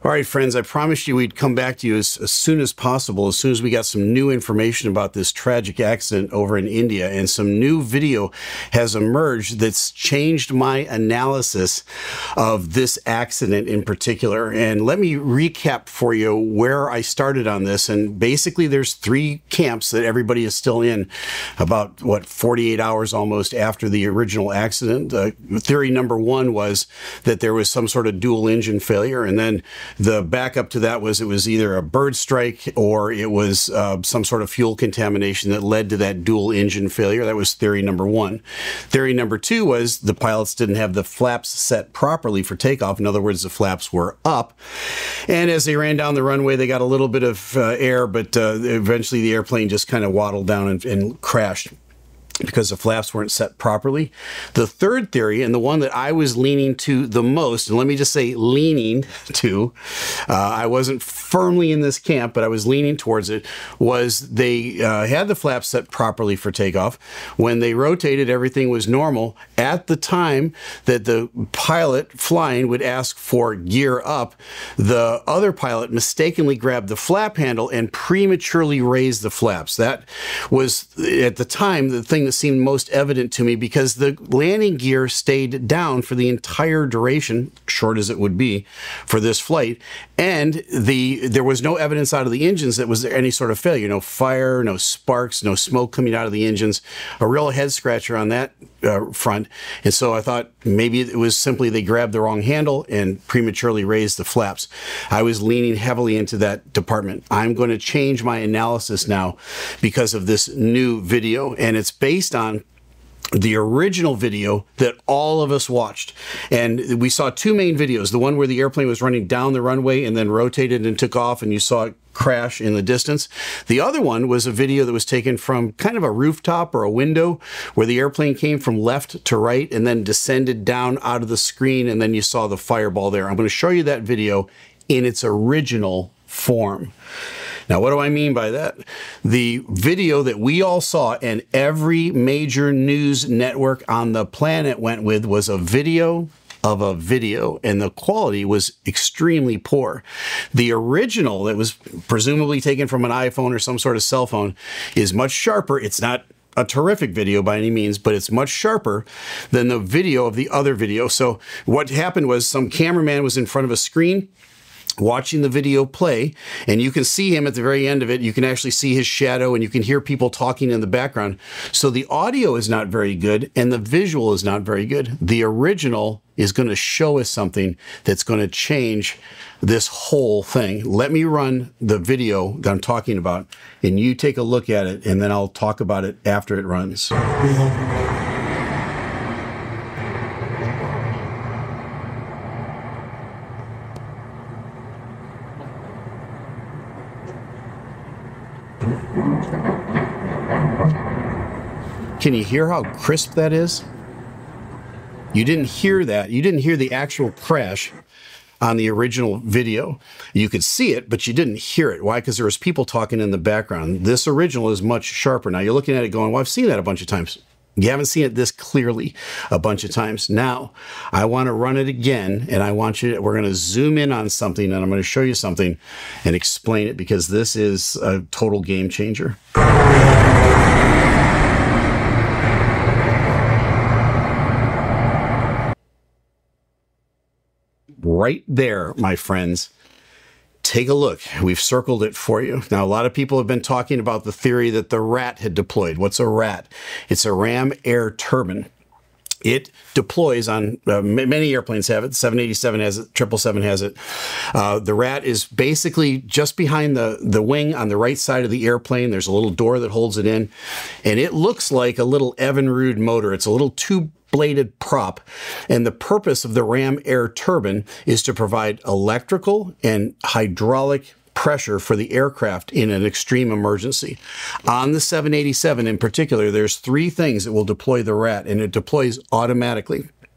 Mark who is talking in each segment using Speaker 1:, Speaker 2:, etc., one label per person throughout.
Speaker 1: All right, friends, I promised you we'd come back to you as soon as possible, as soon as we got some new information about this tragic accident over in India, and some new video has emerged that's changed my analysis of this accident in particular. And let me recap for you where I started on this. And basically, there's three camps that everybody is still in about, 48 hours almost after the original accident. Theory number one was that there was some sort of dual engine failure, and then the backup to that was it was either a bird strike or it was some sort of fuel contamination that led to that dual engine failure. That was theory number one. Theory number two was the pilots didn't have the flaps set properly for takeoff. In other words, the flaps were up. And as they ran down the runway, they got a little bit of air, but eventually the airplane just kind of waddled down and crashed because the flaps weren't set properly. The third theory, and the one that I was leaning to the most, and let me just say leaning to, I wasn't firmly in this camp, but I was leaning towards it, was they had the flaps set properly for takeoff. When they rotated, everything was normal. At the time that the pilot flying would ask for gear up, the other pilot mistakenly grabbed the flap handle and prematurely raised the flaps. That was, at the time, the thing that seemed most evident to me, because the landing gear stayed down for the entire duration, short as it would be, for this flight, and there was no evidence out of the engines that was there any sort of failure. No fire, no sparks, no smoke coming out of the engines. A real head scratcher on that front. And so I thought maybe it was simply they grabbed the wrong handle and prematurely raised the flaps. I was leaning heavily into that department. I'm going to change my analysis now because of this new video, and it's based on the original video that all of us watched. And we saw two main videos, the one where the airplane was running down the runway and then rotated and took off, and you saw it crash in the distance. The other one was a video that was taken from kind of a rooftop or a window where the airplane came from left to right and then descended down out of the screen, and then you saw the fireball there. I'm going to show you that video in its original form. Now, what do I mean by that? The video that we all saw and every major news network on the planet went with was a video of a video, and the quality was extremely poor. The original that was presumably taken from an iPhone or some sort of cell phone is much sharper. It's not a terrific video by any means, but it's much sharper than the video of the other video. So what happened was some cameraman was in front of a screen watching the video play, and you can see him at the very end of it. You can actually see his shadow, and you can hear people talking in the background. So the audio is not very good, and the visual is not very good. The original is going to show us something that's going to change this whole thing. Let me run the video that I'm talking about, and you take a look at it, and then I'll talk about it after it runs. Can you hear how crisp that is? You didn't hear that. You didn't hear the actual crash on the original video. You could see it, but you didn't hear it. Why? Because there was people talking in the background. This original is much sharper. Now you're looking at it going, well, I've seen that a bunch of times. You haven't seen it this clearly a bunch of times. Now, I want to run it again, and we're going to zoom in on something, and I'm going to show you something and explain it, because this is a total game changer. Right there, my friends. Take a look. We've circled it for you. Now, a lot of people have been talking about the theory that the RAT had deployed. What's a RAT? It's a ram air turbine. It deploys on, many airplanes have it. 787 has it, 777 has it. The RAT is basically just behind the wing on the right side of the airplane. There's a little door that holds it in, and it looks like a little Evinrude motor. It's a little two-bladed prop, and the purpose of the ram air turbine is to provide electrical and hydraulic pressure for the aircraft in an extreme emergency. On the 787 in particular, there's three things that will deploy the RAT, and it deploys automatically.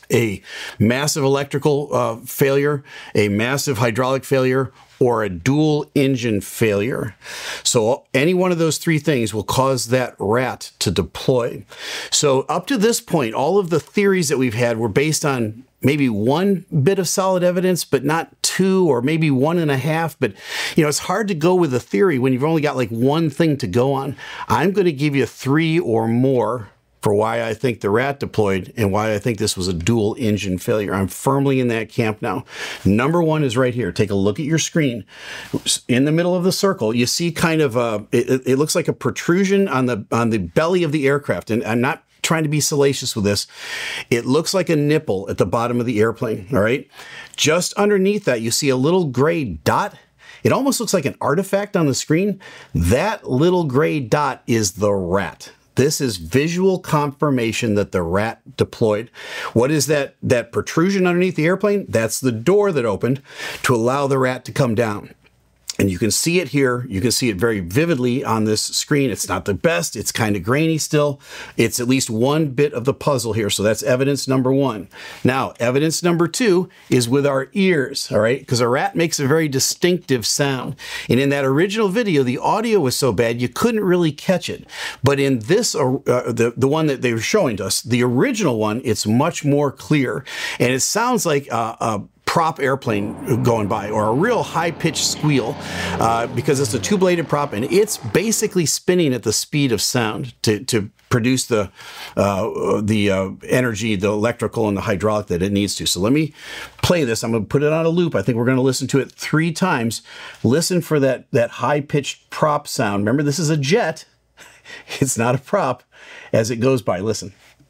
Speaker 1: a massive electrical failure, a massive hydraulic failure, or a dual engine failure. So any one of those three things will cause that rat to deploy. So up to this point, all of the theories that we've had were based on maybe one bit of solid evidence, but not two, or maybe 1.5. But, it's hard to go with a theory when you've only got like one thing to go on. I'm going to give you 3 or more for why I think the rat deployed and why I think this was a dual engine failure. I'm firmly in that camp now. Number 1 is right here. Take a look at your screen. In the middle of the circle, you see kind of it looks like a protrusion on the belly of the aircraft. And I'm not trying to be salacious with this. It looks like a nipple at the bottom of the airplane, all right? Just underneath that, you see a little gray dot. It almost looks like an artifact on the screen. That little gray dot is the rat. This is visual confirmation that the rat deployed. What is that protrusion underneath the airplane? That's the door that opened to allow the rat to come down. And you can see it here. You can see it very vividly on this screen. It's not the best. It's kind of grainy still. It's at least one bit of the puzzle here. So that's evidence number 1. Now, evidence number 2 is with our ears, all right? Because a rat makes a very distinctive sound. And in that original video, the audio was so bad, you couldn't really catch it. But in this, the one that they were showing to us, the original one, it's much more clear. And it sounds like a prop airplane going by, or a real high-pitched squeal, because it's a 2-bladed prop and it's basically spinning at the speed of sound to produce the energy, the electrical and the hydraulic that it needs to. So let me play this. I'm going to put it on a loop. I think we're going to listen to it 3 times. Listen for that high-pitched prop sound. Remember, this is a jet. It's not a prop as it goes by. Listen.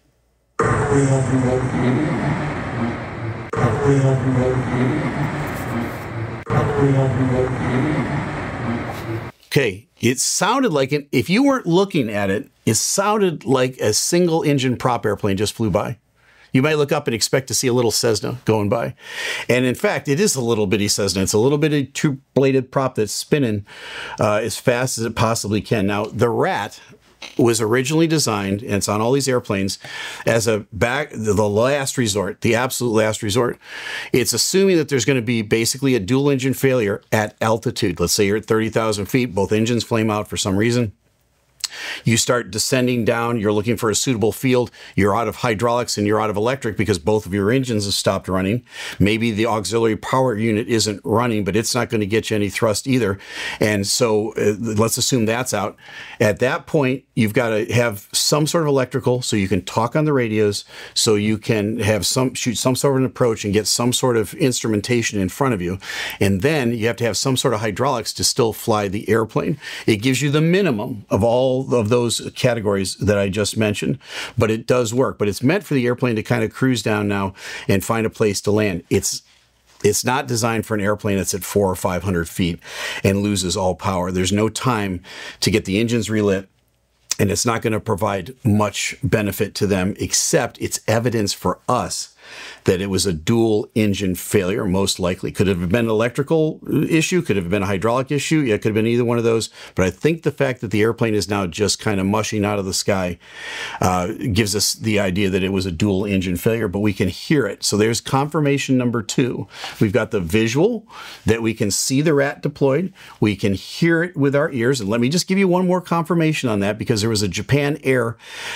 Speaker 1: Okay, it sounded like it, if you weren't looking at it, it sounded like a single engine prop airplane just flew by. You might look up and expect to see a little Cessna going by. And in fact, it is a little bitty Cessna. It's a little bitty 2-bladed prop that's spinning as fast as it possibly can. Now, the rat was originally designed, and it's on all these airplanes, as the last resort, the absolute last resort. It's assuming that there's going to be basically a dual engine failure at altitude. Let's say you're at 30,000 feet, both engines flame out for some reason. You start descending down, you're looking for a suitable field, you're out of hydraulics and you're out of electric because both of your engines have stopped running. Maybe the auxiliary power unit isn't running, but it's not going to get you any thrust either. And so let's assume that's out. At that point, you've got to have some sort of electrical so you can talk on the radios, so you can have shoot some sort of an approach and get some sort of instrumentation in front of you. And then you have to have some sort of hydraulics to still fly the airplane. It gives you the minimum of all of those categories that I just mentioned, but it does work. But it's meant for the airplane to kind of cruise down now and find a place to land. It's not designed for an airplane that's at 400 or 500 feet and loses all power. There's no time to get the engines relit, and it's not going to provide much benefit to them, except it's evidence for us that it was a dual engine failure, most likely. Could it have been an electrical issue? Could it have been a hydraulic issue? Yeah, it could have been either one of those. But I think the fact that the airplane is now just kind of mushing out of the sky gives us the idea that it was a dual engine failure, but we can hear it. So there's confirmation number 2. We've got the visual that we can see the rat deployed. We can hear it with our ears. And let me just give you one more confirmation on that, because there was a Japan Air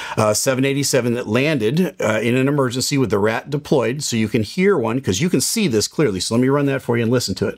Speaker 1: 787 that landed in an emergency with the rat deployed. So you can hear one, because you can see this clearly. So let me run that for you and listen to it.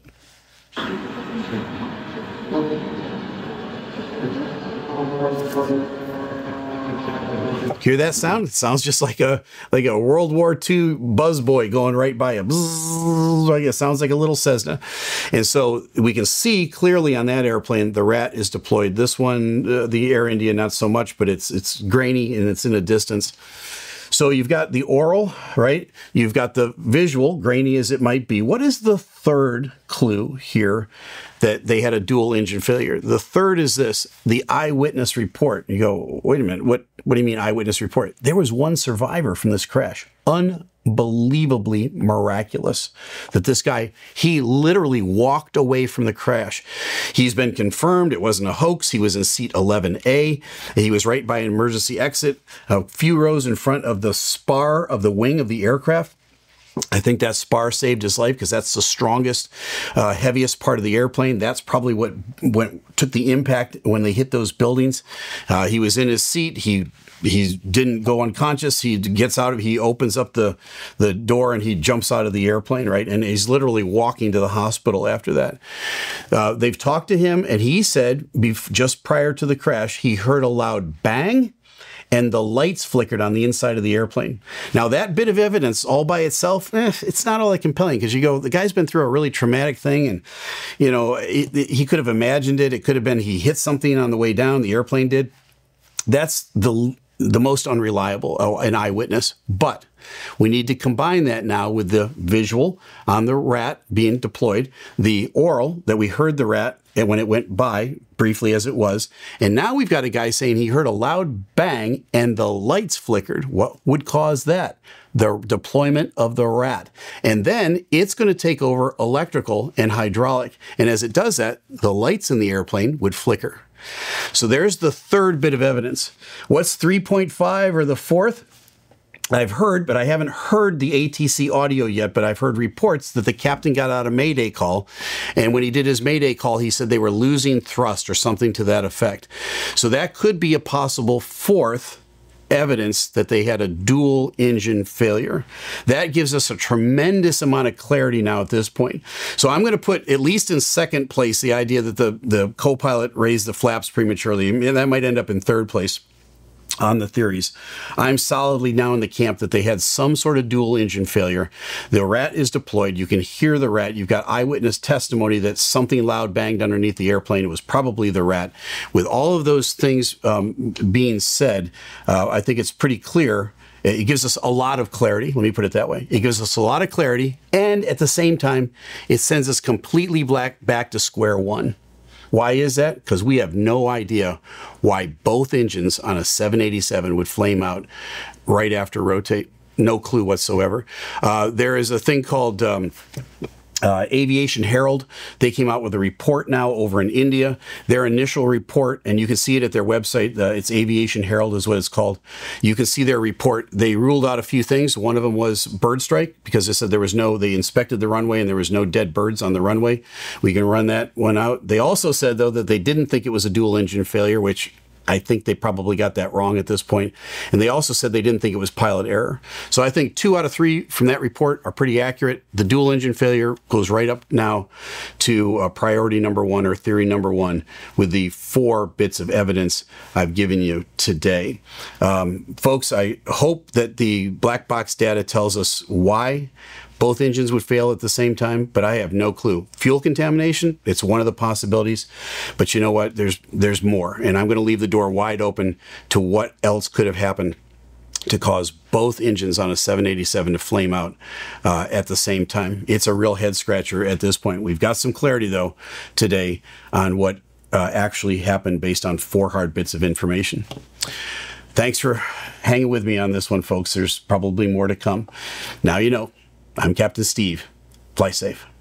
Speaker 1: Hear that sound? It sounds just like a World War II buzzboy going right by you. It sounds like a little Cessna. And so we can see clearly on that airplane the rat is deployed. This one, the Air India, not so much, but it's grainy and it's in a distance. So you've got the oral, right? You've got the visual, grainy as it might be. What is the third clue here that they had a dual engine failure? The third is this, the eyewitness report. You go, wait a minute, what do you mean eyewitness report? There was one survivor from this crash. unbelievably miraculous that this guy, he literally walked away from the crash. He's been confirmed it wasn't a hoax. He was in seat 11A. He was right by an emergency exit, a few rows in front of the spar of the wing of the aircraft. I think that spar saved his life because that's the strongest, heaviest part of the airplane. That's probably what took the impact when they hit those buildings. He was in his seat. He didn't go unconscious. He gets out of, he opens up the door and he jumps out of the airplane, right? And he's literally walking to the hospital after that. They've talked to him and he said just prior to the crash, he heard a loud bang and the lights flickered on the inside of the airplane. Now, that bit of evidence all by itself, it's not all that compelling because you go, the guy's been through a really traumatic thing and, you know, he could have imagined it. It could have been he hit something on the way down, the airplane did. That's the most unreliable, an eyewitness. But we need to combine that now with the visual on the rat being deployed, the oral that we heard the rat and when it went by, briefly as it was. And now we've got a guy saying he heard a loud bang and the lights flickered. What would cause that? The deployment of the rat. And then it's going to take over electrical and hydraulic. And as it does that, the lights in the airplane would flicker. So there's the third bit of evidence. What's 3.5 or the fourth? I've heard, but I haven't heard the ATC audio yet, but I've heard reports that the captain got out a Mayday call. And when he did his Mayday call, he said they were losing thrust or something to that effect. So that could be a possible fourth evidence that they had a dual engine failure. That gives us a tremendous amount of clarity now at this point. So I'm going to put at least in second place the idea that the co-pilot raised the flaps prematurely. And that might end up in third place on the theories. I'm solidly now in the camp that they had some sort of dual engine failure. The rat is deployed. You can hear the rat. You've got eyewitness testimony that something loud banged underneath the airplane. It was probably the rat. With all of those things being said, I think it's pretty clear. It gives us a lot of clarity. Let me put it that way. It gives us a lot of clarity. And at the same time, it sends us completely back to square one. Why is that? Because we have no idea why both engines on a 787 would flame out right after rotate. No clue whatsoever. There is a thing called Aviation Herald. They came out with a report now over in India. Their initial report, and you can see it at their website. It's Aviation Herald is what it's called. You can see their report. They ruled out a few things. One of them was bird strike because they said they inspected the runway and there was no dead birds on the runway. We can run that one out. They also said, though, that they didn't think it was a dual engine failure, which I think they probably got that wrong at this point. And they also said they didn't think it was pilot error. So I think 2 out of 3 from that report are pretty accurate. The dual engine failure goes right up now to priority number 1 or theory number 1 with the 4 bits of evidence I've given you today. Folks, I hope that the black box data tells us why both engines would fail at the same time, but I have no clue. Fuel contamination, it's one of the possibilities, but you know what? There's more, and I'm going to leave the door wide open to what else could have happened to cause both engines on a 787 to flame out at the same time. It's a real head scratcher at this point. We've got some clarity, though, today on what actually happened based on 4 hard bits of information. Thanks for hanging with me on this one, folks. There's probably more to come. Now you know. I'm Captain Steve. Fly safe.